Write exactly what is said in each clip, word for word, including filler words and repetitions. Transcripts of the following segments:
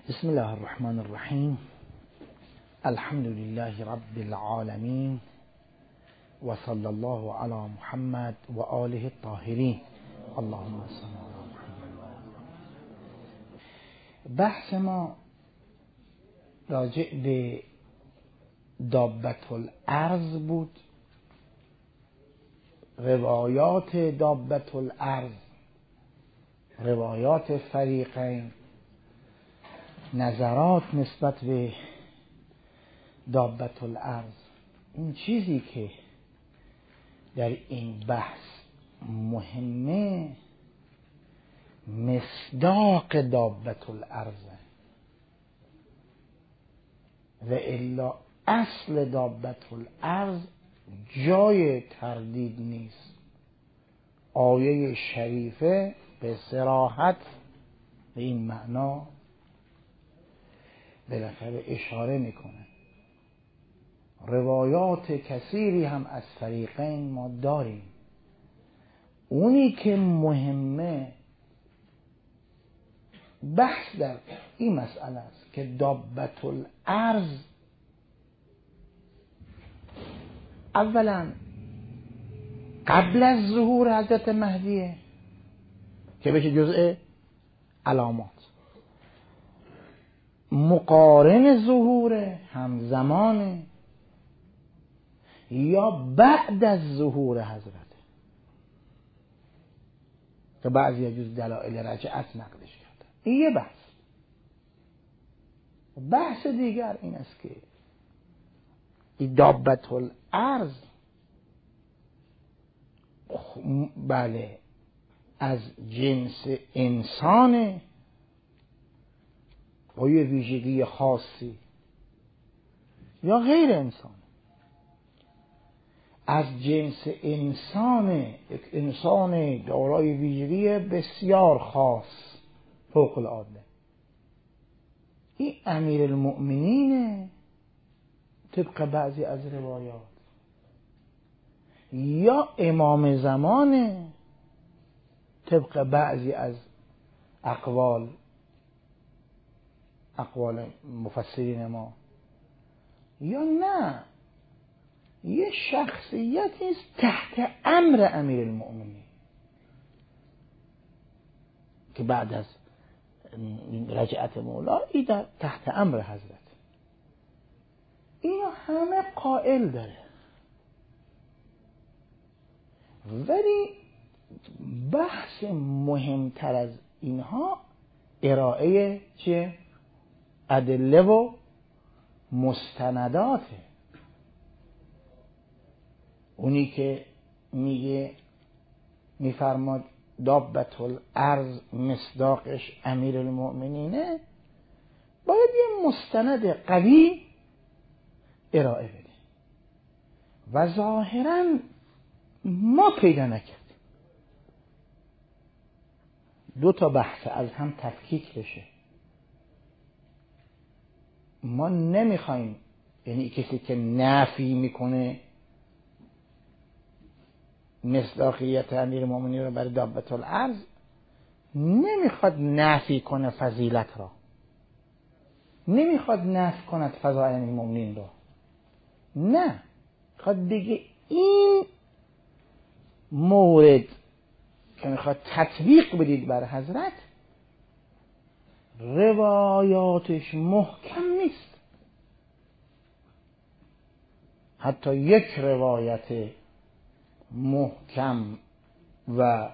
بسم الله الرحمن الرحیم. الحمد لله رب العالمین و صلی الله علی محمد و آله الطاهرین. اللهم صل علی محمد. بحث ما راجع به دابة الارض بود، روایات دابة الارض، روایات فریقین، نظرات نسبت به دابة الارض. این چیزی که در این بحث مهمه مصداق دابة الارض و الا اصل دابة الارض جای تردید نیست. آیه شریفه به صراحت به این معنا بالاخره اشاره میکنه. روایات کثیری هم از فریقین ما داریم. اونی که مهمه بحث در این مسئله است که دابة الارض اولا قبل از ظهور حضرت مهدیه که بشه جزء علامات، مقارن ظهور همزمانه یا بعد از ظهور حضرت که بعضی از جز دلائل رجعت نقلش کردن. این یه بحث. بحث دیگر این است که این دابة الارض بله از جنس انسانه با یه ویژگی خاصی یا غیر انسان. از جنس انسان، یک انسان دارای ویژگی بسیار خاص فوق العاده. این امیر المؤمنینه طبق بعضی از روایات، یا امام زمانه طبق بعضی از اقوال اقوال مفسرین ما، یا نه یه شخصیتی است تحت امر امیر المؤمنین که بعد از رجعت مولا ای در تحت امر حضرت. اینا همه قائل داره، ولی بحث مهمتر از اینها ارائه چه؟ ادله و مستنداته. اونی که میگه میفرماد دابة الارض مصداقش امیر المؤمنینه باید یه مستند قوی ارائه بده و ظاهرا ما پیدا نکردیم. دو تا بحث از هم تفکیک بشه. ما نمیخوایم، یعنی کسی که نفی میکنه مصداقیت امیر المؤمنین رو برای دابة الارض نمیخواد نفی کنه فضیلت را، نمیخواد نفی کند فضائل امیر المؤمنین را، نه، میخواد بگه این مورد که میخواد تطبیق بدید بر حضرت روایاتش محکم نیست. حتی یک روایت محکم و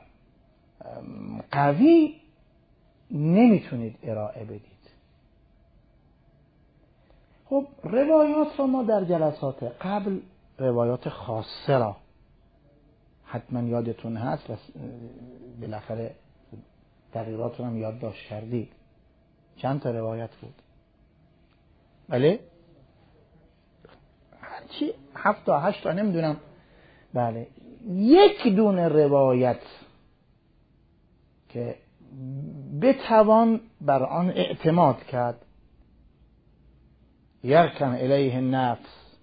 قوی نمیتونید ارائه بدید. خب روایات را ما در جلسات قبل روایات خاصه را حتما یادتون هست و بالاخره تغییرات رو هم یادداشت کردید. چند تا روایت بود؟ بله هرچی هفت تا هشت تا نمیدونم. بله یک دونه روایت که بتوان بر آن اعتماد کرد، یرکن الیه النفس،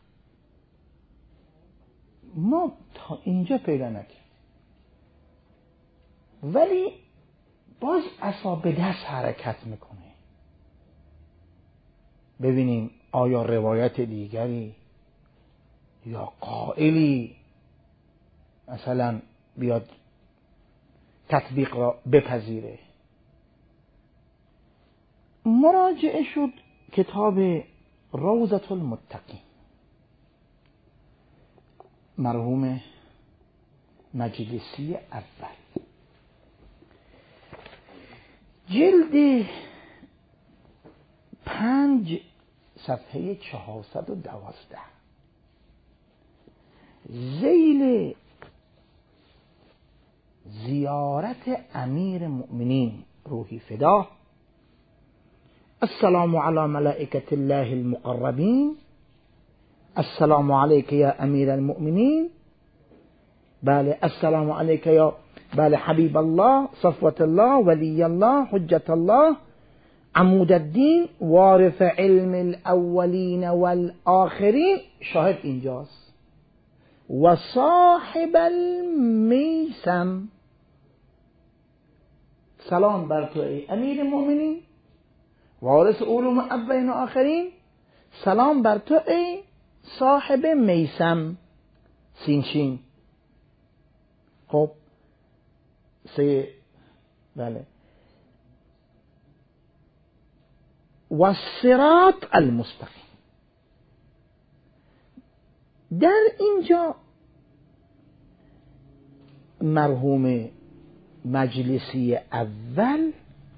ما تا اینجا پیدا نکرد. ولی باز عصا به دست حرکت میکنه. ببینیم آیا روایت دیگری یا قائلی مثلا بیاد تطبیق را بپذیره. مراجعه شد کتاب روضة المتقین مرحوم مجلسی اول، جلد پنج صفحه چهارصد و دوازده، ذیل زیارت امیر المؤمنین روحی فداه: السلام علی ملائکة الله المقربین، السلام علیک یا امیر المؤمنین، بله السلام علیک یا بله حبیب الله صفوت الله ولی الله حجت الله عمود الدین وارث علم الاولین والآخرین. شاهد اینجاست. و صاحب المیسم، سلام بر تو ای امیر المؤمنین وارث علوم اولین و آخرین، سلام بر تو ای صاحب میسم سینچین. خب سه بله و الصراط المستقیم. در اینجا مرحوم مجلسی اول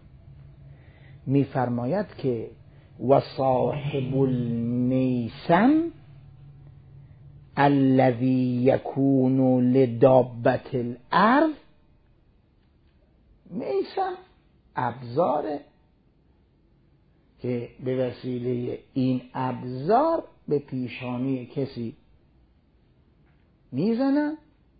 میفرماید که و صاحب المیسم الذي يكون لدابة الارض، میسم ابزاره که به وسیله این ابزار به پیشانی کسی میزنن،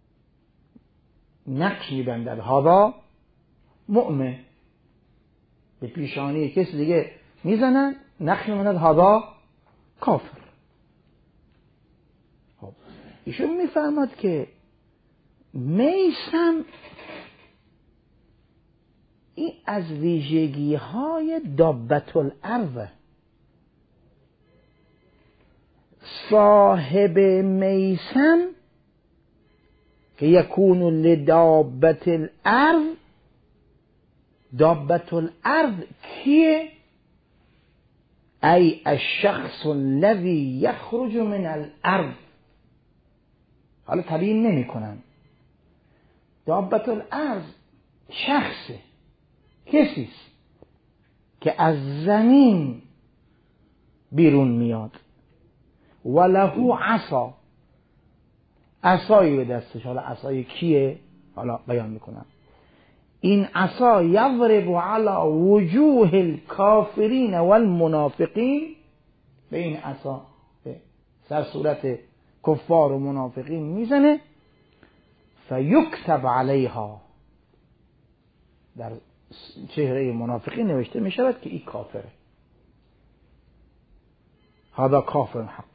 نقش میبندد هذا مؤمن، به پیشانی کسی دیگه میزنن نقش میبندد هذا کافر. خب ایشون میفهمد که میسم این از ویژگی های دابة الارض. صاحب میسم که یکون لدابة الارض، دابة الارض کیه؟ ای الشخص الذي یخرج من الارض. حالا تبیین نمی کنن. دابة الارض شخصه، کسیست که از زمین بیرون میاد. وله عصا، عصایی به دستش. حالا عصای کیه؟ حالا بیان میکنم. این عصا یضرب علی وجوه الکافرین والمنافقین، به این عصا به سر صورت کفار و منافقین میزنه. فیکتب علیها، در چهره منافقین نوشته میشود که این کافره، هذا کافر حق.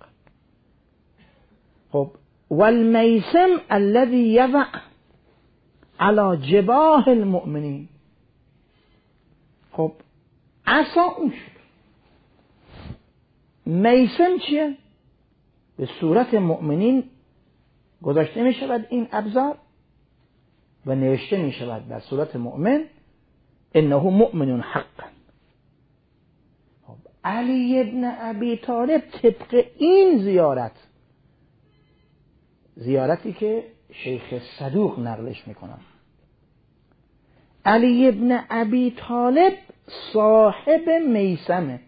خب والمیسم الذي یضع على جباه المؤمنین. خب عصا اون شد. میسم چیه؟ به صورت مؤمنین گذاشته می شود این ابزار و نوشته می شود در صورت مؤمن انه مؤمن حقا. خب علی ابن ابی طالب طبق این زیارت، زیارتی که شیخ صدوق نقلش میکنم، علی ابن ابی طالب صاحب میسمه،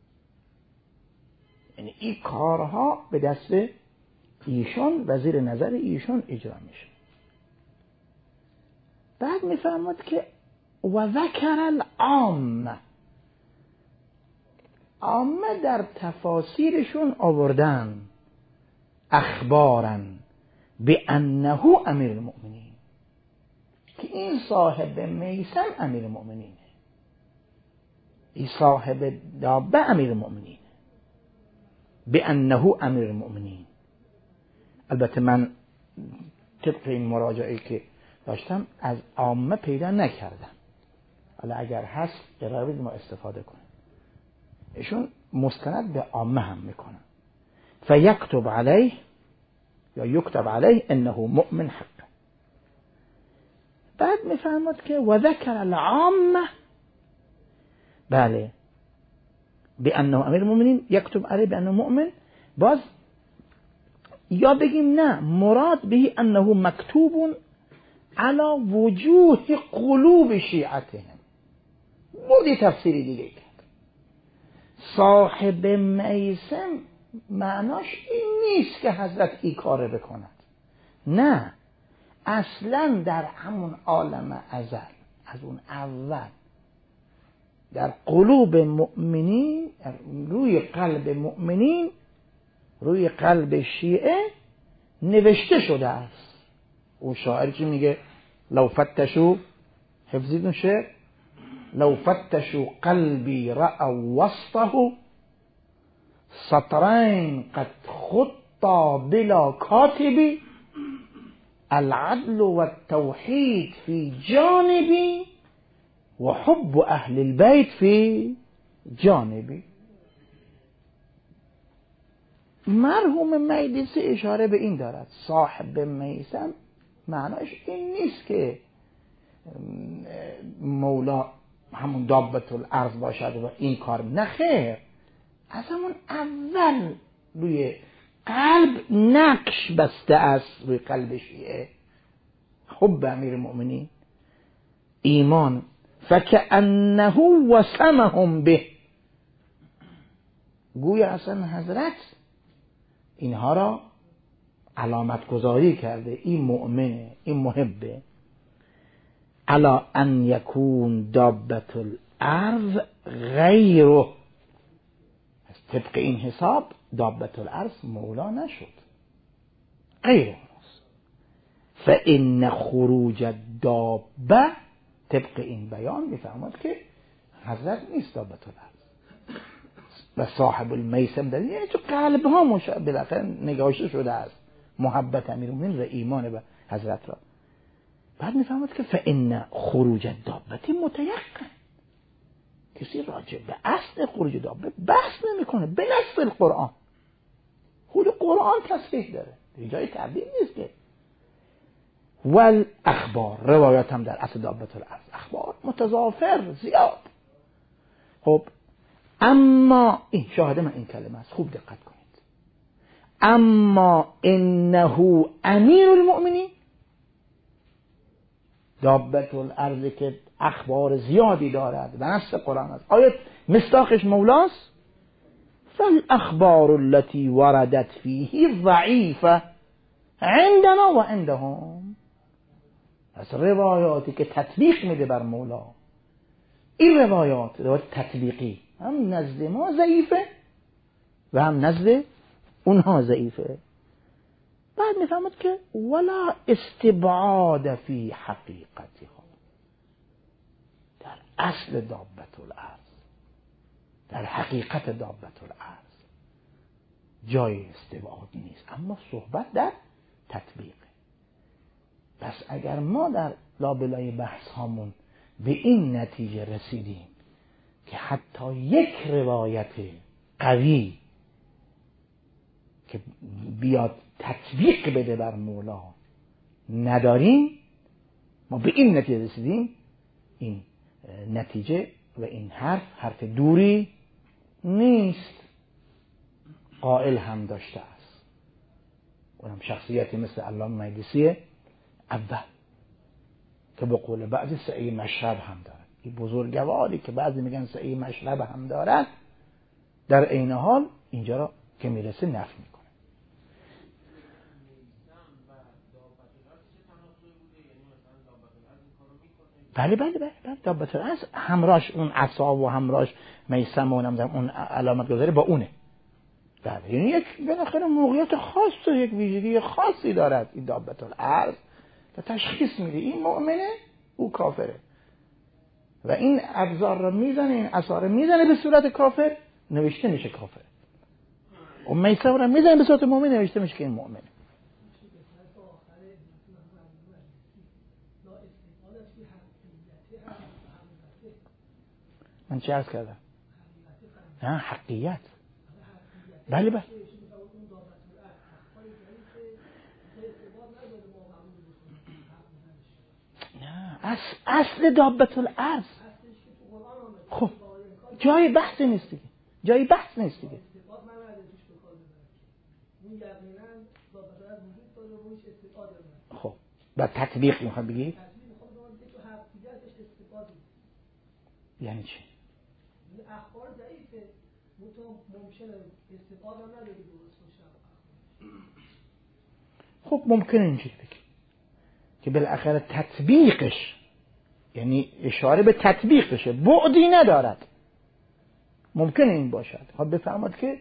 یعنی این کارها به دست ایشون و زیر نظر ایشون اجرا میشه. بعد میفرماد که و ذکر العامه، عامه در تفاسیرشون آوردن اخبارن بانه امیر المؤمنین، که این صاحب میسم امیر المؤمنینه، این صاحب دابه امیر المؤمنینه، بانه امیر المؤمنین. البته من طبق این مراجعه که داشتم از عامه پیدا نکردم، حالا اگر هست قرار بدید ما استفاده کنیم. ایشون مستند به عامه هم میکنن. فیکتب علیه یا یکتب علیه انه مؤمن حق. بعد میفهمد که و ذکر العامه، بله، بانه امیر المؤمنین یکتب علیه بانه مؤمن. باز یا بگیم نه، مراد به انه مکتوب علی وجوه قلوب شیعتهم. بودی تفسیری دیگه کرد. صاحب میسم معناش این نیست که حضرت این کار بکند، نه، اصلا در همون عالم ازل، از اون اول در قلوب مؤمنین، روی قلب مؤمنین، روی قلب شیعه نوشته شده است. اون شاعر چی میگه؟ لو فتشو، حفظیدون شعر، لو فتشو قلبی رأوا وسطه سطرین قد خطا بلا کاتبی العدل والتوحید فی جانبی و حب اهل البیت فی جانبی. مرحوم مجلسی اشاره به این دارد صاحب میسم معناش این نیست که مولا همون دابت الارض باشد و این کار، نه خیر، از همون اول روی قلب نقش بسته است، روی قلب شیعه حب امیر المؤمنین، ایمان. فکأنه وسمهم به، گویا اصلا حضرت اینها را علامت گذاری کرده، این مؤمنه، این محبه. الا ان یکون دابت الارض غیره، طبق این حساب دابت الارض مولا نشد، غیره. فان خروج الدابه، طبق این بیان میفهمد که حضرت نیست دابت الارض و صاحب المیسم در یعنی تو قلب ها مشابه بالاخره نگاشته شده است محبت امیرالمومنین و ایمان به حضرت را. بعد میفهمد که فان خروج الدابه متيقن، کسی راجع به اصل خروج دابه بحث نمیکنه، به نص القرآن. خود قرآن تصریح داره، جای تعبیر نیست که. والاخبار، روایات هم در اصل دابت الارض اخبار متضافر زیاد. خب اما این شاهد من این کلمه است، خوب دقت کنید. اما انه امیر المؤمنین، دابت الارض که اخبار زیادی دارد و نص قرآن است، آیت مصداقش مولاست. فالاخبار التي وردت فيه ضعیفه عندنا و عندهم، از روایاتی که تطبیق میده بر مولا، این روایات روایات تطبیقی هم نزد ما ضعیفه و هم نزد اونها ضعیفه. بعد میفهمد که ولا استبعاد فی حقیقتها، در اصل دابت الارض، در حقیقت دابت الارض جای استبعاد نیست، اما صحبت در تطبیق. پس اگر ما در لابلای بحث هامون به این نتیجه رسیدیم که حتی یک روایت قوی که بیاد تطبیق بده بر مولا نداریم، ما به این نتیجه رسیدیم، این نتیجه و این حرف حرف دوری نیست، قائل هم داشته است. اونم شخصیتی مثل علامه مجلسی اول که به قول بعضی سعی مشرب هم دارد. این بزرگواری که بعضی میگن سعی مشرب هم دارد، در عین حال اینجا را که میرسه نفی میکنه. بله بله بله بله دابت الارض همراش اون عصا و همراش میسم و اون علامت گذاری با اونه. بله یعنی یک بالاخره موقعیت خاص و یک ویژگی خاصی دارد این دابت الارض که تشخیص میده این مؤمنه او کافره و این ابزار رو میزنه، این عصا رو میزنه به صورت کافر، نوشته میشه کافر. اون میسم رو میزنه به صورت مؤمن، نوشته میشه که این مؤمنه. من چه عرض کردم؟ نه حقیقت. بله بله. نه اصل اصل دابت الارض. خب جای بحث نیست دیگه، جای بحث نیست دیگه. خب با تطبیق میخواد بگی؟ یعنی چی؟ اخبار ضعیفه، ممکنه استفاده نداره درست باشه. خب ممکنه اینجوری بگی که بالاخره تطبیقش، یعنی اشاره به تطبیق بشه، بعدی ندارد. ممکنه این باشد. خب بفهمید که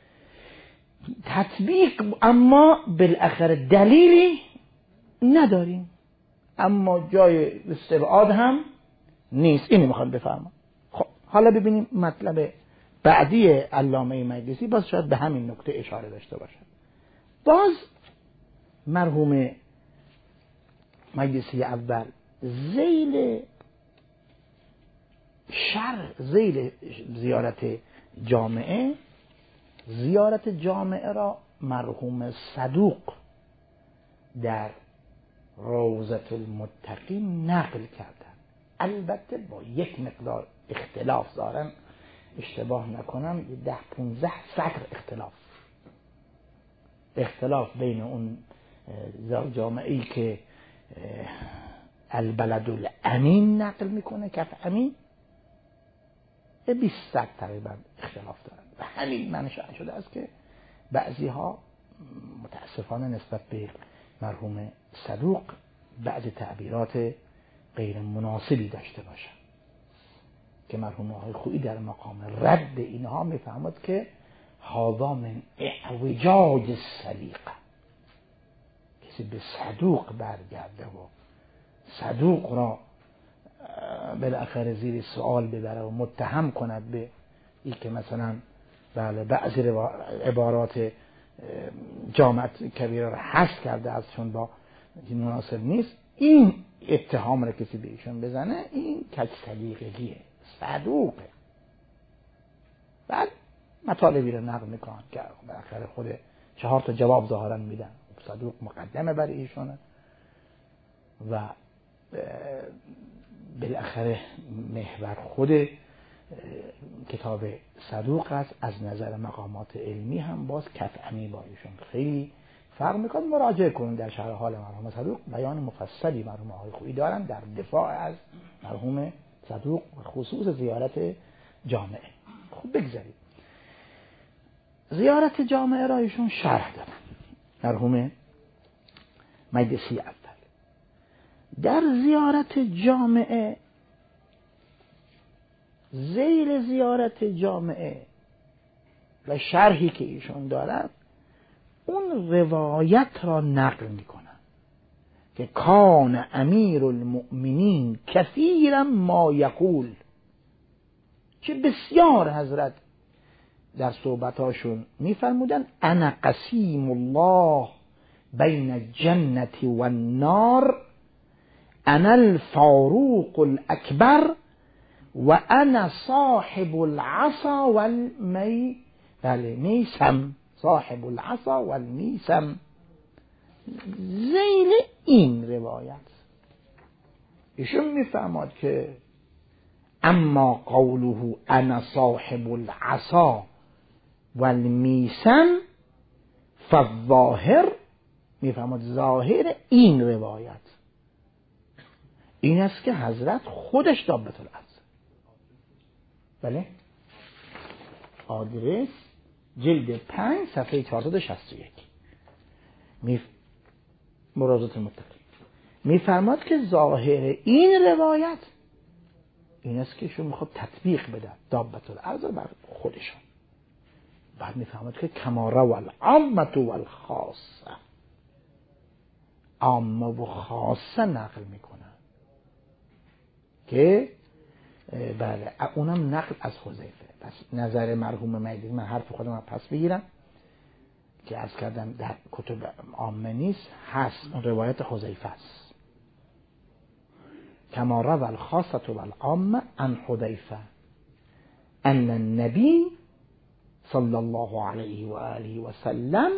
تطبیق اما بالاخره دلیلی نداریم، اما جای استبعاد هم نیست. اینو میخوام بفهمم. خب حالا ببینیم مطلب بعدی علامه مجلسی، باز شاید به همین نکته اشاره داشته باشد. باز مرحوم مجلسی اول ذیل شرح ذیل زیارت جامعه، زیارت جامعه را مرحوم صدوق در روضة المتقین نقل کردن، البته با یک مقدار اختلاف دارن، اشتباه نکنم ده پونزده سطر اختلاف اختلاف بین اون جامعه‌ای که البلد الامین نقل میکنه، کف امین، به بیست سطر تقریبا اختلاف دارن. و همین منشأ شده است که بعضی ها متاسفانه نسبت به مرحوم صدوق بعضی تعبیرات غیر مناسبی داشته باشن که مرحوم آقای خویی در مقام رد اینها میفهمد که هذا من اعوجاج السلیقه، کسی به صدوق برگرده و صدوق را بالاخره زیر سوال ببره و متهم کند به این که مثلا بله بعضی عبارات جامعه کبیره را حذف کرده از چون با مناسب نیست، این اتهام را کسی به ایشون بزنه، این کج سلیقگیه. صدوقه. بعد مطالبی رو نقل میکنن که بالاخره خود چهار تا جواب ظاهرا میدن. صدوق مقدمه برای ایشونه و بالاخره محور خود کتاب صدوق است. از نظر مقامات علمی هم باز کفعمی با ایشون خیلی فرق میکنه. مراجعه کنید در شرح حال مرحوم صدوق، بیان مفصلی مرحوم آقای خویی دارن در دفاع از مرحوم صدوق و خصوص زیارت جامعه. خب بگذارید زیارت جامعه را ایشون شرح دادن مرحوم مجلسی اول. در زیارت جامعه، ذیل زیارت جامعه و شرحی که ایشون دارن، اون روایت را نقل میکنن که کان امیر المؤمنین کثیرا ما یقول، که بسیار حضرت در صحبتاشون میفرمودن انا قسیم الله بین الجنة و النار، انا الفاروق الاکبر و انا صاحب العصا والمی بله میسم صاحب العصا والمیسم. ذیل این روایت ایشون میفهمد که اما قوله انا صاحب العصا والمیسم فالظاهر، میفهمد ظاهر این روایت این است که حضرت خودش دابت الارض. بله آدرس جلد پنج صفحه چهارصد و شصت و یک می مرازات متقی میفرماد که ظاهر این روایت این است که شما میخواد تطبیق بده دابت الارض بر خودشون. بعد میفرماد که کما روى العامة والخاصه، عامه و خاصه نقل میکنن که بله اونم نقل از حذیفه. پس نظر مرحوم مجلسی، من حرف خودم رو پس بگیرم که عرض کردم در کتب عامه نیست، هست اون روایت حذیفه است. کما روى الخاصة والعامة عن حذیفه ان النبی صلی الله علیه و آله و سلم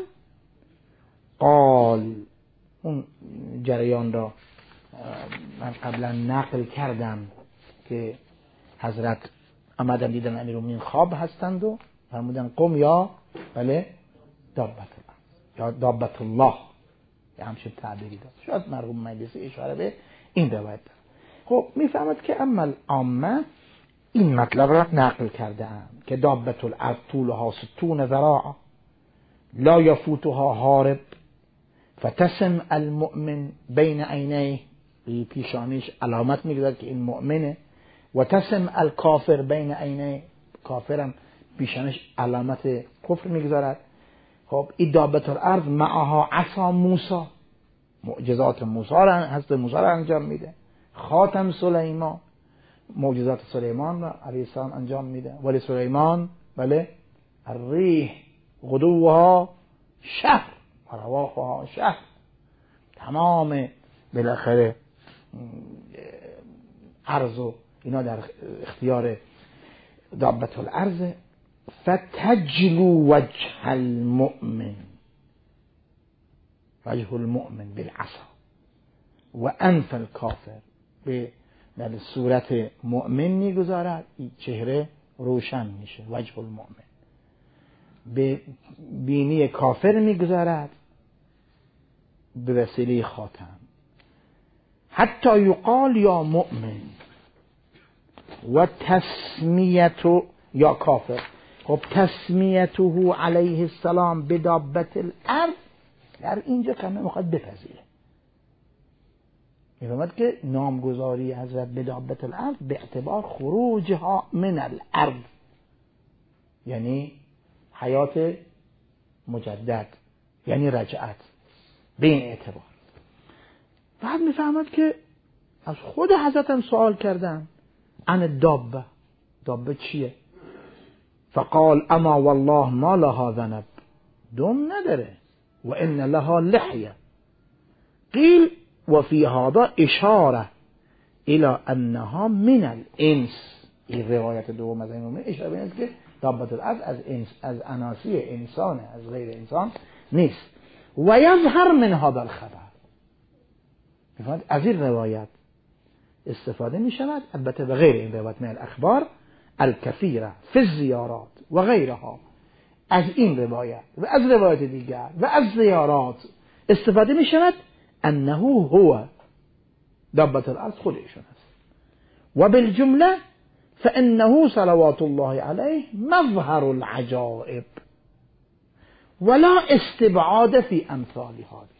قال، اون جریان را من قبلا نقل کردم که حضرت آمدن دیدن امیرالمومنین خواب هستند و فرمودن قم یا بله دابت الله یا دابت الله، یه همچین تعبیری داد. شاید مرحوم مجلسی اشاره به این روایت داد. خب میفهمد که اما عامه این مطلب را نقل کردم که دابت الارض طولها ستون ذراع لا یفوتها هارب فتسم المؤمن بین عینیه، پیشانیش علامت میگذارد که این مؤمنه، و تسم الکافر بین عینیه، کافرم پیشانیش علامت کفر میگذارد. خب این دابت الارض معها عصا موسی، معجزات موسی را حضرت موسی را انجام میده، خاتم سلیمان، معجزات سلیمان را علیه السلام انجام میده. ولی سلیمان بله الریح غدوها شهر و رواحها شهر، تمام بالاخره عرض و اینا در اختیار دابت الارض. فتجلو وجه المؤمن، وجه المؤمن بالعصا و انف الکافر، به در صورت مؤمن میگذارد، این چهره روشن میشه، وجه المؤمن، به بینی کافر میگذارد به وسیله خاتم. حتی یقال یا مؤمن و تسمیت یا کافر. خب تسمیته علیه السلام به دابت الارض در اینجا کمه میخواد بپذیره، میفهمد که نامگذاری حضرت به دابت الارض به اعتبار خروجها من الارض یعنی حیات مجدد، یعنی رجعت، به این اعتبار. بعد میفهمد که از خود حضرت هم سوال کردن عن دابه، دابه چیه؟ فقال اما والله ما لها ذنب، دم نداره، و ان لها لحیه. قیل و فی هذا اشاره الى انها من الانس. این روایت دوم از این اشاره به این که دابت الارض از انس، از اناسی انسان، از غیر انسان نیست. و یظهر من هذا الخبر، میفهمید از این روایت استفاده می شود، البته به غیر این روایت من الاخبار الکثیره فی الزیارات و غیرها، از این روایت و از روایت دیگر و از زیارات استفاده می شود انه هو دابت الارض خودشون است. و بالجمله فانه صلوات الله علیه مظهر العجائب ولا استبعاد فی امثال هذه.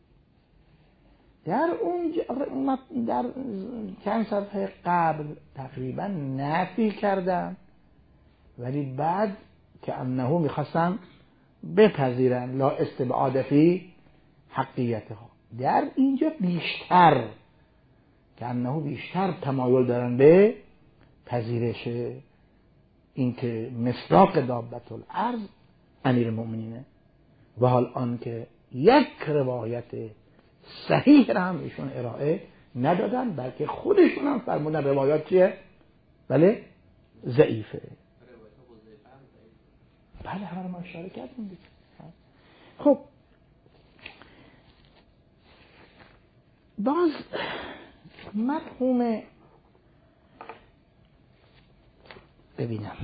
در اون در چند صفحه قبل تقریبا نفی کردم، ولی بعد که انه میخواستم بپذیرن لا استبعاد فی حقیقتها، در اینجا بیشتر که انه بیشتر تمایل دارن به پذیرش این که مصداق دابت الارض امیر المؤمنینه، و حال آن که یک روایت صحیح را هم ایشون ارائه ندادن، بلکه خودشون هم فرمودن روایات چیه؟ بله ضعیفه. بله همه ما اشاره کردیم دیگه. خب باز مرحوم ببینم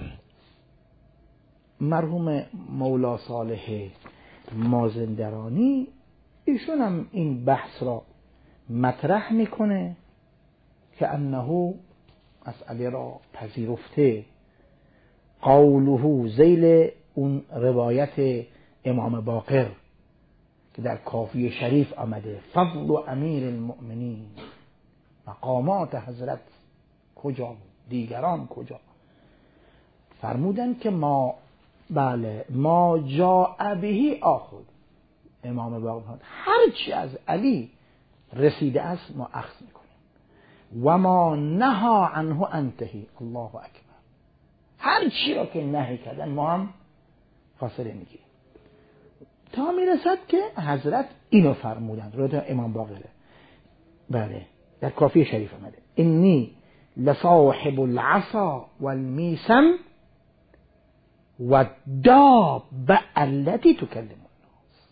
مرحوم مولا صالح مازندرانی ایشون هم این بحث را مطرح میکنه که انه مسئله را پذیرفته. قوله ذیل اون روایت امام باقر که در کافی شریف آمده، فضل و امیر المؤمنین، مقامات حضرت کجا دیگران کجا، فرمودن که ما بله ما جاء به آخذ. امام باقر هر چی از علی رسیده است ما اخذ میکنیم، و ما نها عنه انتهی. الله اکبر. هر چی را که نهی کردن ما هم فاصله میگیریم، تا میرسد که حضرت اینو فرمودند. روایت امام باقره بله در کافی شریف آمده، انی لصاحب العصا والمیسم و دابه التي تکلم الناس.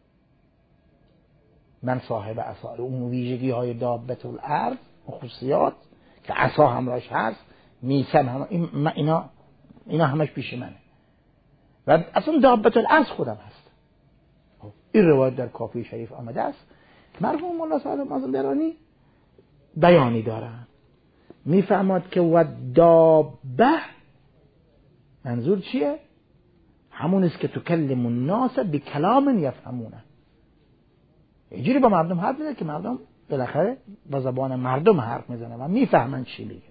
من صاحب عصا، اون ویژگی های دابت الارض، خصوصیات که عصا همراهش هست، میسم هم اینا اینا همش پیش منه و اصلا دابت الارض خودم هست. این روایت در کافی شریف آمده است. مرحوم مولا صالح مازندرانی بیانی دارن، میفهمد که و دابه منظور چیه؟ همون است که تکلم الناس بکلام یفهمونه، اینجوری با مردم حرف میزنه که مردم بالاخره با زبان مردم حرف میزنه و میفهمن چی میگه.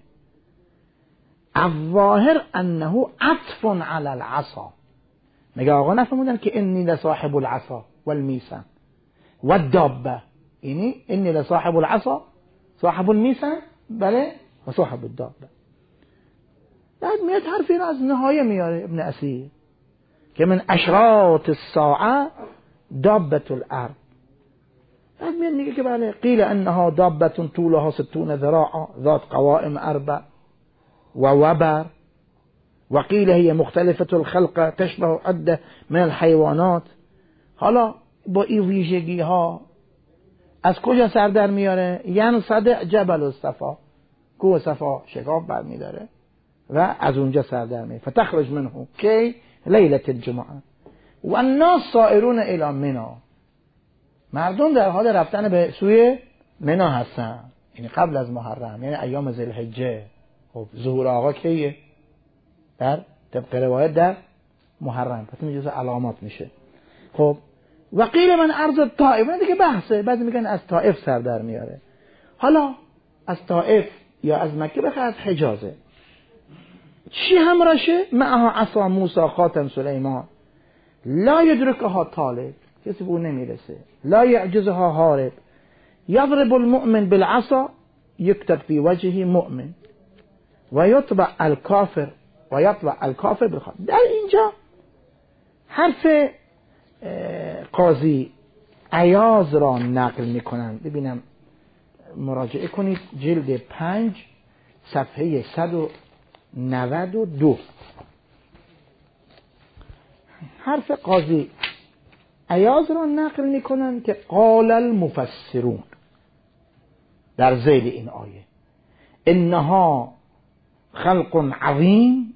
الظاهر انه عطف علی العصا، میگه آقا نفهمودن که انی لصاحب العصا والمیسم والدابه، یعنی انی لصاحب العصا صاحب المیسم بله و صاحب الدابه. بعد میاد حرفی را از نهایه میاره ابن اسیر که من اشراط الساعه دابت الارض. بعد میاد میگه که بله قیل انها دابه طولها ستون ذراعا ذات قوائم اربع و وبر، وقیل هي مختلفة الخلق تشبه عده من الحیوانات. حالا با این ویژگی ها از کجا سر در میاره؟ ینصدع جبل الصفا، کوه صفا شکاف بر میداره و از اونجا سر در میاره. فتخرج منه کی لیلة الجمعه و الناس سائرون الی منی، مردم در حال رفتن به سوی منی هستن، یعنی قبل از محرم، یعنی ایام ذی الحجه. خب ظهور آقا کیه؟ در طبق روایت در محرم، پس این جزء علامات میشه. خب وقیل من ارض الطائف، نه دیگه بحثه، بعضی میگن از طائف سر در میاره. حالا از طائف یا از مکه بخواه از حجازه، چی همراشه؟ معها عصا موسی خاتم سلیمان لا یدرکها طالب، کسی به اون نمیرسه، لا یعجزها هارب، یضرب المؤمن بالعصا یکتب فی وجهه مؤمن و یطبع الکافر و یطبع الکافر بالخاتم. در اینجا حرف قاضی عیاض را نقل میکنن، ببینم مراجعه کنید جلد پنج صفحه صد و نود و دو. حرف قاضی عیاض را نقل میکنن که قال المفسرون در ذیل این آیه انها خلق عظیم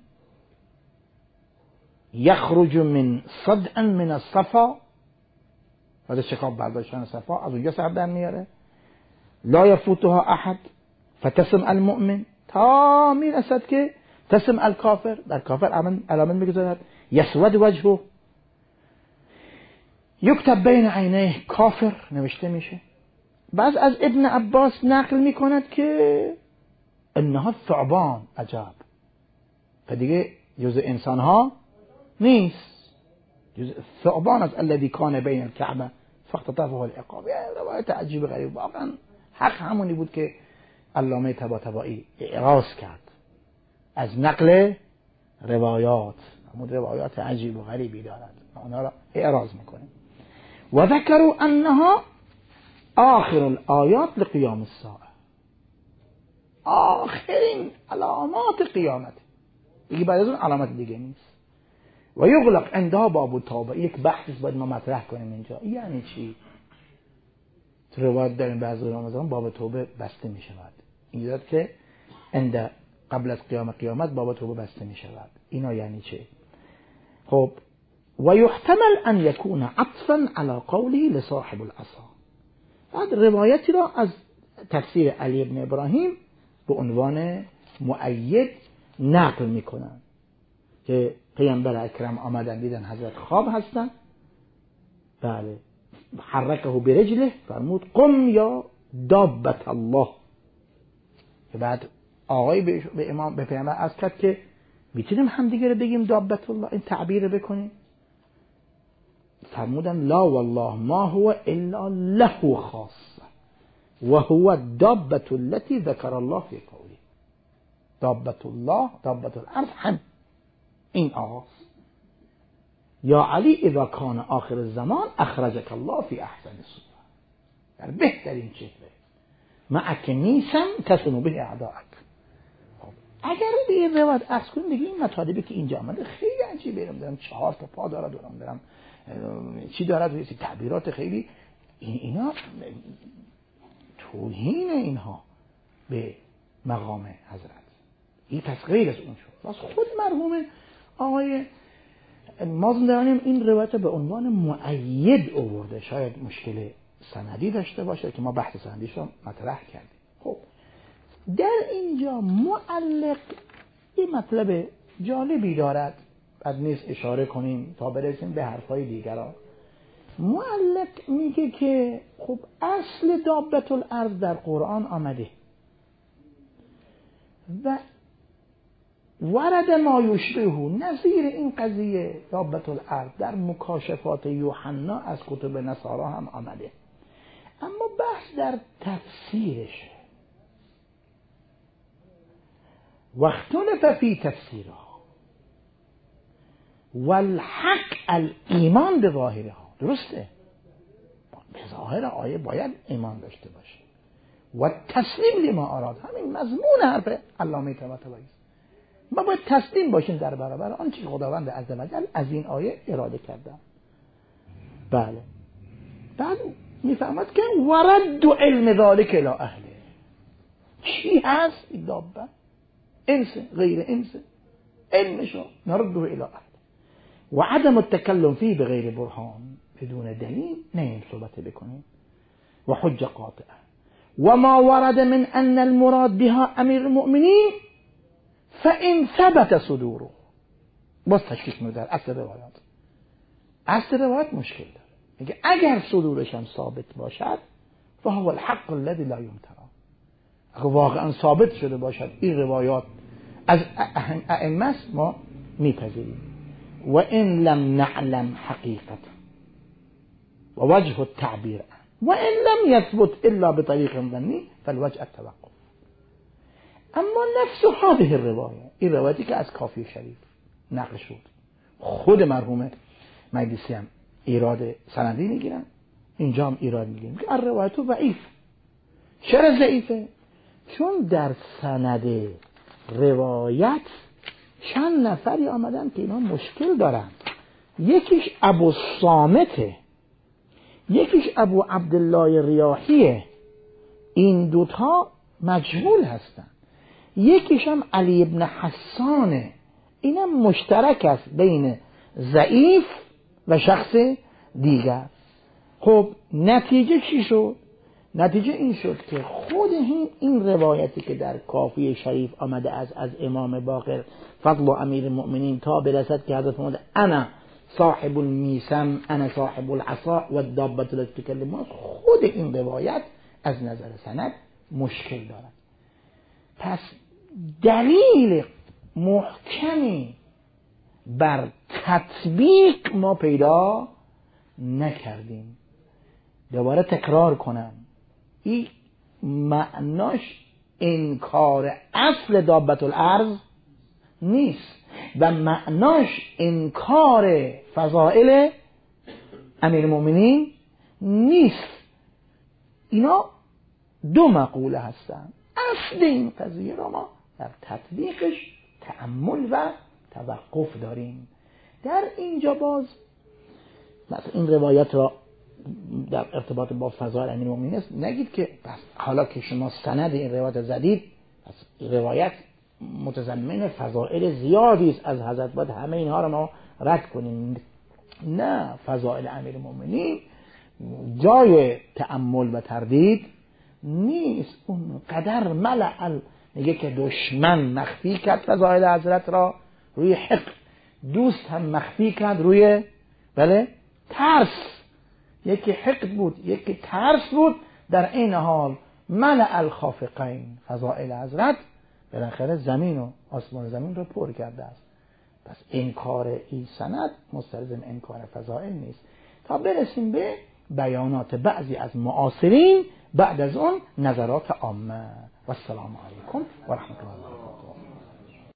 یخرج من صدع من الصفا، و شکاف برداشتن صفا از اونجا سر در میاره، لا یفوتها احد فتسم المؤمن، تا میرسد که تسم الکافر، در کافر علامت میگذارد، یسود وجهه، یکتب بین عینه کافر نوشته میشه. بعض از ابن عباس نقل میکند که انها ثعبان، عجب، فدیگه جزء انسان ها نیست، جزء ثعبان از الذي کان بین الکعبه فاختطفه العقاب. روایت عجیب غریب، واقعا حق همونی بود که علامه طباطبایی اعراض کرد از نقل روایات، همون روایات عجیب و غریبی دارد، اونها را اعراض میکنه. و ذکروا انها آخر الآیات لقیام الساعه، آخرین علامات قیامت، دیگه بعد از اون علامت دیگه نیست. و یغلق عندها باب التوبه، یک بحث باید ما مطرح کنیم اینجا، یعنی چی؟ تو روایت داریم بعضی رمضان باب توبه بسته می شود، این داد که عند قبل از قیام قیامت باب توبه بسته می شود، اینا یعنی چه؟ خب و یحتمل ان یکون عطفا علی قوله لصاحب العصا. بعد روایتی را از تفسیر علی ابن ابراهیم به عنوان مؤید نقل می کنند که پیامبر اکرم آمدن دیدن حضرت خواب هستن، بله، حرکه برجله، فرمود قم یا دابت الله، که بعد آقای به امام به پیامبر عرض کرد که میتونیم همدیگه رو بگیم دابت الله، این تعبیر رو بکنیم؟ فرمودن لا والله ما هو الا له خاصه و هو الدابت التي ذكر الله في قوله، دابت الله دابت الارض هم این آغاز. یا علی اذا کان آخر الزمان اخرجک الله فی احسن صورة، در بهترین چهره، معک نیسم تسنو به اعدائک. اگر به این روایت عکس کنیم دیگه این مطالبی که اینجا آمده خیلی عجیبه، دارم چهار تا پا داره، دارم دارم چی داره، توی تعبیرات خیلی اینا توهین اینها به مقام حضرت. این پس غیر از اون شد. پس خود مرحوم آقای مازندرانی این روایت به عنوان مؤید آورده، شاید مشکل سندی داشته باشه که ما بحث سندیش رو مطرح کردیم. خب در اینجا معلق این مطلب جالبی دارد، بعد نیست اشاره کنیم تا برسیم به حرفای دیگران. معلق میگه که خب اصل دابة الارض در قرآن آمده و ورد ما یشبهه، نظیر این قضیه دابة الارض در مکاشفات یوحنا از کتب نصارا هم آمده، اما بحث در تفسیرش واختلف فی تفسیرها والحق الایمان به ظاهرها. درسته، به ظاهر آیه باید ایمان داشته باشه و تسلیم لما اراد، همین مضمون حرف علامه طباطبایی است. ما باید تسلیم باشیم در برابر آنچه که خداوند عزوجل از این آیه اراده کرده. بله، بعد میفهمد که ورد علم ذالک الی اهله. چی هست این دابه؟ انس غیر انس، علمشو نرده الی اهله و عدم التکلم فيه بغیر برهان، بدون دلیل نیم صحبت بکنیم و حجه قاطعه. و ما ورد من ان المراد بها امیر المؤمنین فان ثبت صدوره. باز تشکیک میده در اصل روایات. اصل روایات مشکل داره، میگه اگر صدورش هم ثابت باشد فهو الحق الذي لا يمتنع. اگر واقعا ثابت شده باشد این روایات از ائمه است ما میپذیریم. و ان لم نعلم حقیقتا و وجه التعبیر و ان لم يثبت الا بطریق ظنی فالوجه التوقف. اما نفس هذه الروایه، این روایتی که از کافی شریف نقل شد، خود مرحوم مجلسی هم ایراد سندی میگیرن، اینجا هم ایراد میگیرن که الروایت ضعیف. چرا ضعیفه؟ چون در سند روایت چند نفری آمدن که اینا مشکل دارن. یکیش ابو صامته، یکیش ابو عبدالله ریاحیه، این دوتا مجهول هستن. یکیش هم علی ابن حسانه، اینا مشترک است بین ضعیف و شخص دیگر. خب نتیجه چی شد؟ نتیجه این شد که خود این, این روایتی که در کافی شریف آمده از از امام باقر فضل و امیر المؤمنین تا برسد که حضرت فرمود انا صاحب المیسم انا صاحب العصا و الدابة التي تكلم، خود این روایت از نظر سند مشکل دارد. پس دلیل محکمی بر تطبیق ما پیدا نکردیم. دوباره تکرار کنم، این معناش انکار اصل دابة الارض نیست و معناش انکار فضائل امیر المؤمنین نیست. اینا دو مقوله هستن. اصل این قضیه را ما در تطبیقش تأمل و توقف داریم. در اینجا باز مثلا این روایت را در ارتباط با فضائل امیر المؤمنین است، نگید که بس حالا که شما سند این روایت زدید پس روایت متضمن فضائل زیادی است از حضرت، باید همه اینها رو ما رد کنیم. نه، فضائل امیر المؤمنین جای تأمل و تردید نیست. اون قدر ملعل میگه که دشمن مخفی کرد فضائل حضرت را روی حق، دوست هم مخفی کرد روی بله ترس. یکی حق بود یکی ترس بود، در این حال ملع الخافقین فضائل حضرت بالاخره زمین و آسمان زمین رو پر کرده است. پس انکار این سند مستلزم انکار فضائل نیست. تا برسیم به بیانات بعضی از معاصرین، بعد از اون نظرات عامه. و السلام علیکم و رحمت الله و برکاته.